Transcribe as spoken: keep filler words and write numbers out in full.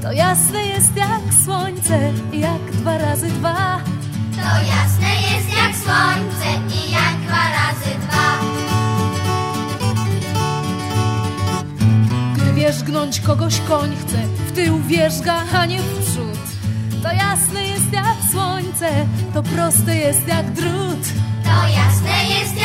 To jasne jest jak słońce, jak dwa razy dwa. To jasne jest jak słońce i jak dwa razy dwa. Gdy wierzgnąć kogoś koń chce, w tył wierzga, a nie w przód. To jasne jest jak słońce, to proste jest jak drut. To jasne jest